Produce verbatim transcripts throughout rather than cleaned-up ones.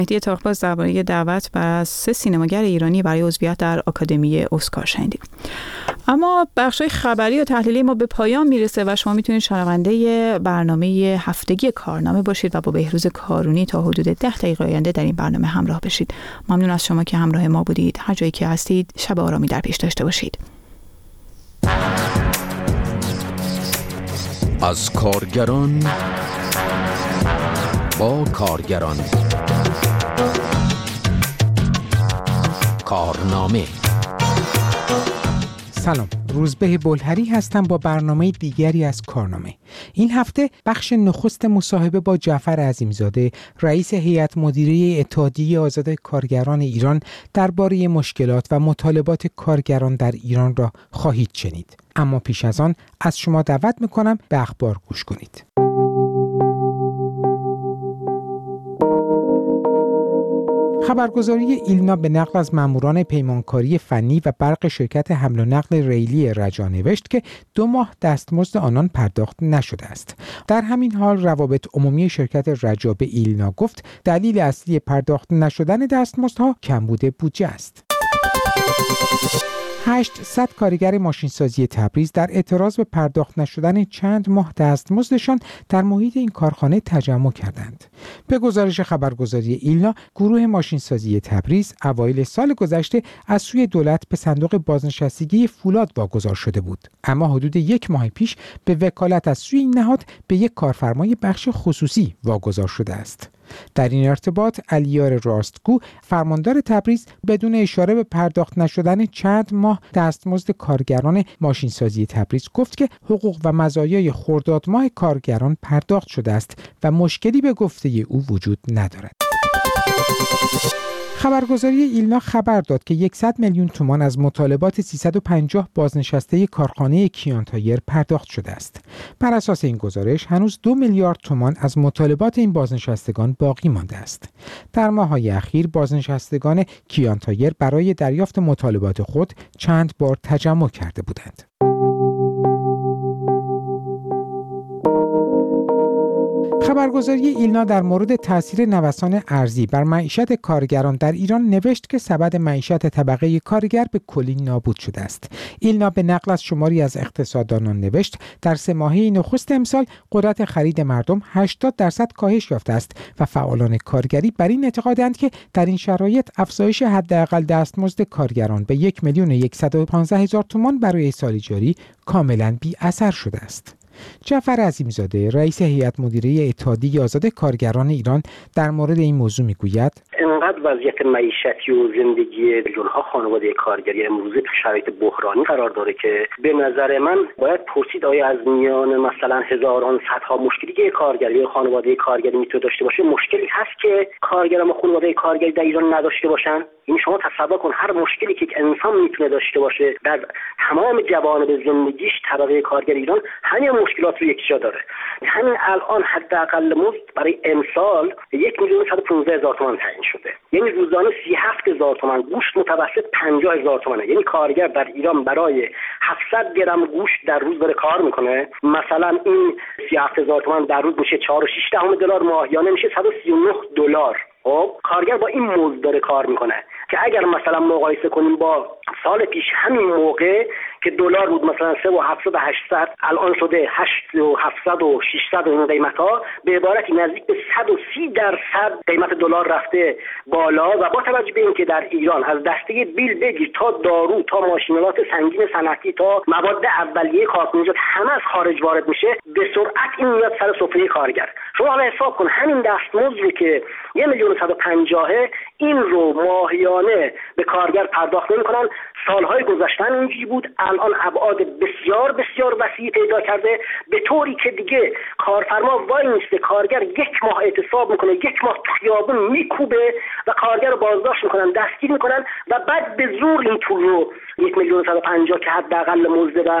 مهدی تاق‌باز درباره دعوت بر سه سینماگر ایرانی برای عضویت در آکادمی اسکار شنیدیم. اما بخشای خبری و تحلیلی ما به پایان میرسه و شما میتونید شنونده برنامه هفتگی کارنامه باشید و با بهروز کارونی تا حدود ده دقیقه آینده در این برنامه همراه بشید. ممنون از شما که همراه ما بودید. هر جایی که هستید شب آرامی در پیش داشته باشید. از کارگران با کارگران، کارنامه. سلام، روزبه بلهری هستم با برنامه دیگری از کارنامه. این هفته بخش نخست مصاحبه با جعفر عظیمزاده، رئیس هیئت مدیره اتحادیه آزاد کارگران ایران درباره مشکلات و مطالبات کارگران در ایران را خواهید شنید. اما پیش از آن از شما دعوت میکنم به اخبار گوش کنید. خبرگزاری ایلنا به نقل از ماموران پیمانکاری فنی و برق شرکت حمل و نقل ریلی رجا نوشت که دو ماه دستمزد آنان پرداخت نشده است. در همین حال روابط عمومی شرکت رجا به ایلنا گفت دلیل اصلی پرداخت نشدن دستمزدها کمبود بودجه است. هشتصد کارگر ماشینسازی تبریز در اعتراض به پرداخت نشدن چند ماه دستمزدشان در محیط این کارخانه تجمع کردند. به گزارش خبرگزاری ایلنا، گروه ماشینسازی تبریز اوایل سال گذشته از سوی دولت به صندوق بازنشستگی فولاد واگذار شده بود، اما حدود یک ماه پیش به وکالت از سوی این نهاد به یک کارفرمای بخش خصوصی واگذار شده است. در این ارتباط علیار راستگو، فرماندار تبریز، بدون اشاره به پرداخت نشدن چند ماه دستمزد کارگران ماشینسازی تبریز گفت که حقوق و مزایای خرداد ماه کارگران پرداخت شده است و مشکلی به گفته او وجود ندارد. خبرگزاری ایلنا خبر داد که صد میلیون تومان از مطالبات سیصد و پنجاه بازنشسته کارخانه کیان تایر پرداخت شده است. بر اساس این گزارش هنوز دو میلیارد تومان از مطالبات این بازنشستگان باقی مانده است. در ماه‌های اخیر بازنشستگان کیان تایر برای دریافت مطالبات خود چند بار تجمع کرده بودند. خبرگزاری ایلنا در مورد تاثیر نوسان ارزی بر معیشت کارگران در ایران نوشت که سبد معیشت طبقه کارگر به کلی نابود شده است. ایلنا به نقل از شماری از اقتصاددانان نوشت در سه ماهه نخست امسال قدرت خرید مردم هشتاد درصد کاهش یافته است و فعالان کارگری بر این اعتقادند که در این شرایط افزایش حداقل دستمزد کارگران به یک میلیون صد و پانزده هزار تومان برای سال جاری کاملا بی اثر شده است. جعفر عظیمزاده، رئیس هیئت مدیره اتحادیه آزاد کارگران ایران، در مورد این موضوع میگوید انقدر وضعیت معیشتی و زندگی میلیون‌ها خانواده کارگری امروزه تو شرایط بحرانی قرار داره که به نظر من باید پرسید آیا از میان مثلا هزاران صدها مشکلی که کارگری یا خانواده کارگری میتونه داشته باشه مشکلی هست که کارگران و خانواده کارگری در ایران نداشته باشن؟ این شما تصور کن هر مشکلی که یک انسان میتونه داشته باشه در تمام جوانب زندگیش طبقه کارگر ایران همین مشکلات رو یک جا داره. همین الان حداقل مزد برای امسال یک میلیون صد و پانزده هزار تومان تعیین شده، یعنی روزانه سی و هفت هزار تومان، گوشت متوسط پنجاه هزار تومانه. یعنی کارگر در ایران برای هفتصد گرم گوشت در روز داره کار میکنه، مثلا این سی و هفت هزار تومان در روز میشه چهار و شش دهم دلار ماهیانه، میشه صد و سی و نه دلار. خب کارگر با این مزد داره کار میکنه که اگر مثلا مقایسه کنیم با سال پیش همین موقع که دلار بود مثلا سه و هفتصد و هشتصد، الان شده هشت و هفتصد و ششصد و این قیمت ها به عبارتی نزدیک به صد و سی درصد قیمت دلار رفته بالا. و با توجه به اینکه در ایران از دسته بیل بگیر تا دارو تا ماشینالات سنگین صنعتی تا مواد اولیه کارخانجات همه از خارج وارد میشه، به سرعت این میاد سر سفره کارگر. شما حالا حساب کن همین دستمزد رو که یک میلیون و صد و پنجاه این رو ماهیانه به کارگر پرداخت نمی‌کنن. سالهای گذشتن اینجوری بود، الان ابعاد بسیار بسیار وسیع پیدا کرده به طوری که دیگه کارفرما وای نیسته، کارگر یک ماه اعتصاب میکنه، یک ماه تو خیابون میکوبه و کارگر رو بازداشت میکنن، دستگیر میکنن و بعد به زور این پول رو یک میلیون و صد و پنجاه که حداقل مزد و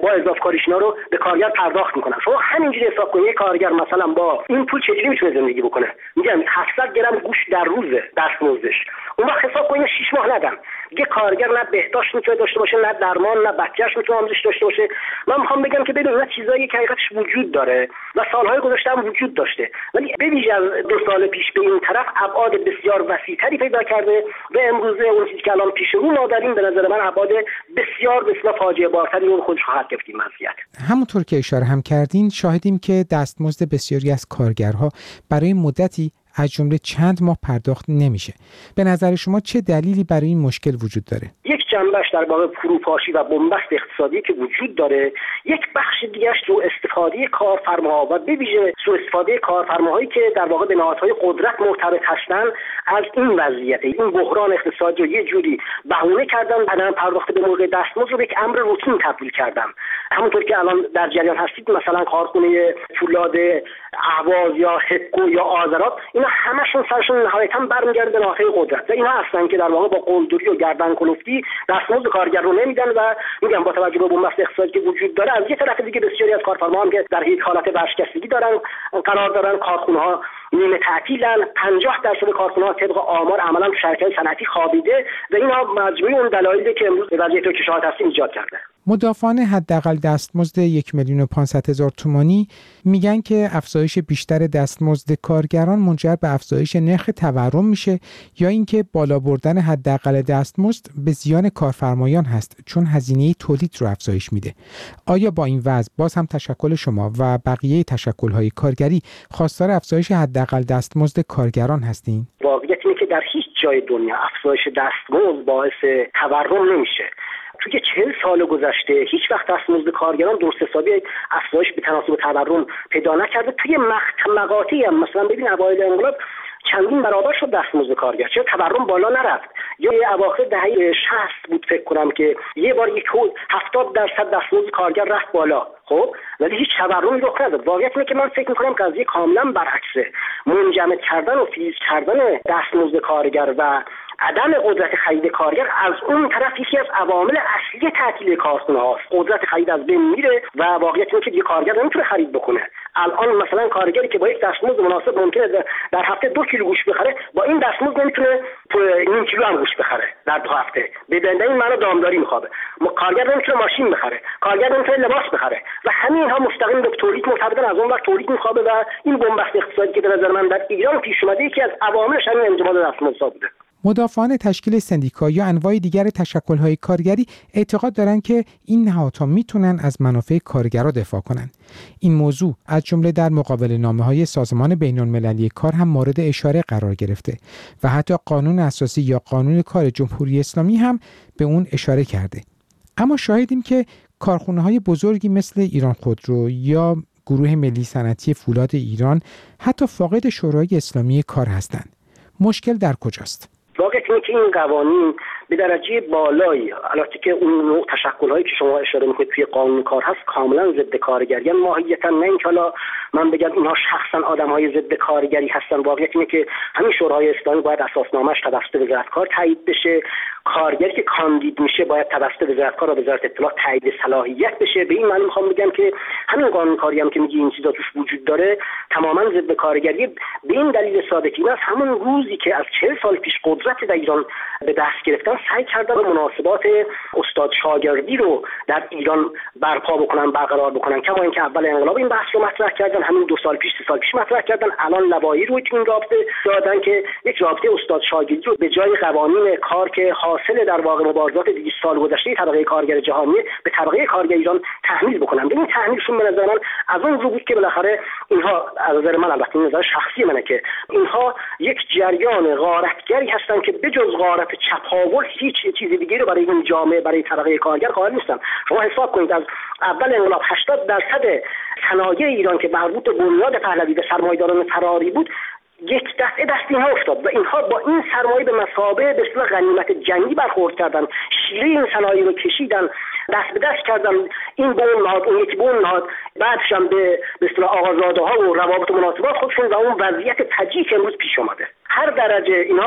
با اضافه کاریش اینا رو به کارگر پرداخت میکنن. شما همینجوری حساب کنید یک کارگر مثلا با این پول چجوری میتونه زندگی بکنه؟ میگم هفتصد گرم گوشت در روزه دستمزدش. اون وقت حساب کنید شش ماه ندن. دیگه کارگر نه بهداشت میتونه داشته باشه، نه درمان، نه بچه‌اش میتونه آموزش داشته باشه. من میخوام بگم که ببین اینا چیزایی که حقیقتش وجود داره و سالهای گذشته هم وجود داشته، ولی به ویژه از دو سال پیش به این طرف ابعاد بسیار وسیع‌تری پیدا کرده و امروزه اون چیزی که الان پیش رو ما داریم به نظر من ابعاد بسیار بسیار فاجعه بارتری رو خودش خواهد گرفت این وضعیت. همونطور که اشاره هم کردین شاهدیم که دستمزد بسیاری از کارگرها برای مدتی از جمله چند ماه پرداخت نمیشه. به نظر شما چه دلیلی برای این مشکل وجود داره؟ یک جنبش در واقع فروپاشی و بنبست اقتصادی که وجود داره، یک بخش دیگه‌اش سوء استفاده کارفرماها و به ویژه سوء استفاده کارفرماهایی که در واقع به نهادهای قدرت مرتبط هستن از این وضعیت، این بحران اقتصادی رو یه جوری بهونه کردن، عدم پرداخت به موقع دستمزد رو به یک امر روتین تبدیل کردن. همونطور که الان در جریان هستید مثلا کارخونه فولاد اهواز یا هکو یا آذرات، اینا همشون سرشون نهایتاً برمیگرده به نهادهای قدرت و اینا هستن که در واقع با قلدری و گردن کلفتی دستمزد کارگر رو نمیدن و میگم با توجه به بنبست اقتصادی که وجود داره از یک طرف دیگه بسیاری از کارفرماها که در یک حالت ورشکستگی دارن قرار دارن، کارخونه‌ها نیمه تعطیلن، پنجاه درصد کارخونه‌ها طبق آمار عملاً تو شرکت‌های صنعتی خوابیده و اینا مجموعه اون دلایلی که امروز وضعیت رو که شاهد هستیم ایجاد کرده. مدافعان حداقل دستمزد یک میلیون و پانصد هزار تومانی میگن که افزایش بیشتر دستمزد کارگران منجر به افزایش نرخ تورم میشه یا اینکه بالا بردن حداقل دستمزد به زیان کارفرمایان هست چون هزینه تولید رو افزایش میده. آیا با این وضع باز هم تشکل شما و بقیه تشکل‌های کارگری خواستار افزایش حداقل دستمزد کارگران هستین؟ واقعیت اینه که در هیچ جای دنیا افزایش دستمزد باعث تورم نمیشه. توی چهل سال گذشته هیچ وقت دستمزد کارگران درست حسابی افزایش به تناسب تورم پیدا نکرده. توی مقاطعی هم مثلا ببین اوایل انقلاب چندین برابر شد دستمزد کارگر، چرا تورم بالا نرفت؟ یا اواخر دهه شصت بود فکر کنم که یه بار یک هفتاد درصد دستمزد کارگر رفت بالا، خب ولی هیچ تورمی رخ نداد. واقعیت اینه که من فکر می‌کنم قضیه کاملا برعکسه. منجمد کردن و فریز کردن دستمزد کارگر و عدم قدرت خرید کارگر از اون طرف یکی از عوامل اصلی تعطیل کارخونه هاست. قدرت خرید از بین میره و واقعیت اینه که دیگه کارگر نمیتونه خرید بکنه. الان مثلا کارگری که با یک دستمزد مناسب ممکنه در هفته دو کیلو گوشت بخره، با این دستمزد نمیتونه نیم کیلو هم گوشت بخره در دو هفته. به بنده این معنی دامداری میخواد. کارگر نمیتونه ماشین بخره، کارگر نمیتونه لباس بخره و همین اینها مستقیم به تولید مرتبطن. از اون وقت تولید میخوابه و این بنبست اقتصادی که به نظر من در ایران پیش اومده یکی از عواملش همین انجماد دستمزدها بوده. مدافعان تشکیل سندیکا یا انواع دیگر تشکل‌های کارگری اعتقاد دارند که این نهادها میتونن از منافع کارگرها دفاع کنند. این موضوع از جمله در مقابل نامه‌های سازمان بین‌المللی کار هم مورد اشاره قرار گرفته و حتی قانون اساسی یا قانون کار جمهوری اسلامی هم به اون اشاره کرده. اما شاهدیم که کارخانه‌های بزرگی مثل ایران خودرو یا گروه ملی صنعتی فولاد ایران حتی فاقد شورای اسلامی کار هستند. مشکل در کجاست؟ واقعیت اینه که این قوانین به درجه بالایی، البته که اون نوع تشکل‌هایی که شما اشاره می‌کنید توی قانون کار هست کاملا ضد کارگری، یعنی ماهیتاً نه اینکه حالا من بگم اینها شخصا آدم‌های ضد کارگری هستن. واقعیت اینه که همین شورای اسلامی باید اساسنامه‌اش توسط وزارت کار تایید بشه، کارگری که کاندید میشه باید توسط وزارت کار و وزارت اطلاعات تایید صلاحیت بشه. به این معنی می‌خوام بگم که همین قانون کاری هم که میگه این چیزا توش وجود داره تماما ضد کارگری، به این دلیل ساده که این از همون روزی که از چهل سال پیش قدرت در ایران به دست گرفتن سعی کردن مناسبات استاد شاگردی رو در ایران برپا بکنن، برقرار بکنن. کما اینکه اول انقلاب این بحث رو مطرح کردن، همین دو سال پیش سه سال پیش مطرح کردن، الان لوایحی رو این رابطه دادن که یک رابطه استاد شاگردی رو به جای قوانین کار که حاصل در واقع مبارزات دویست سال گذشته طبقه کارگر جهانی به طبقه کارگر ایران تحمیل بکنن. این تحمیلشون به نظر من از اون رو بود که بالاخره اینها، از نظر من البته این نظر شخصی منه، که اینها یک جریان غارتگری هستن که بجز غارت چپاول هیچ چیز دیگه رو برای این جامعه، برای طبقه کارگر قائل نیستن. شما حساب کنید از اول انقلاب هشتاد درصد صنایع ایران که مربوط به بنیاد پهلوی به سرمایه‌داران فراری بود یک دفعه دست اینها افتاد و اینها با این سرمایه به مثابه به اصطلاح غنیمت جنگی برخورد کردن، شیره این صنایع رو کشیدن، دست به دست کردن، این به اون نهاد، اون یکی به اون نهاد، بعدش هم به به اصطلاح آقازاده‌ها و روابط و مناسبات خودشون و اون وضعیت فجیعی که امروز پیش اومده. هر درجه اینها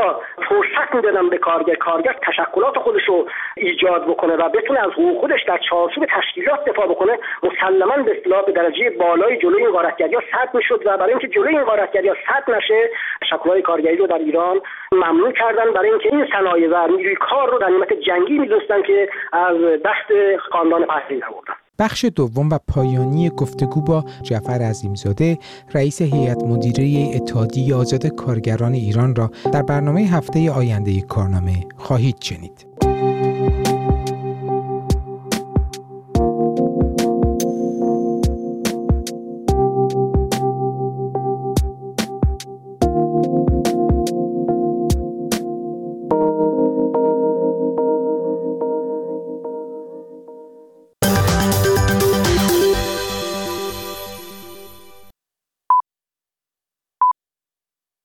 فرصت میدادن به کارگر کارگر تشکلات خودش رو ایجاد بکنه و بتونه از حقوق خودش در چارچوب تشکیلات دفاع بکنه، مسلماً به اصطلاح به درجه بالای جلوی این غارتگری‌ها صد میشد و برای اینکه جلوی این غارتگری‌ها صد نشه تشکلات کارگری رو در ایران ممنوع کردن، برای اینکه این صنایع و نیروی کار رو در نیمت جنگی می‌دونستن که از دست خاندان پهلوی آوردن. بخش دوم و پایانی گفتگو با جعفر عظیمزاده، رئیس هیئت مدیره اتحادیه آزاد کارگران ایران را در برنامه هفته آینده کارنامه خواهید شنید.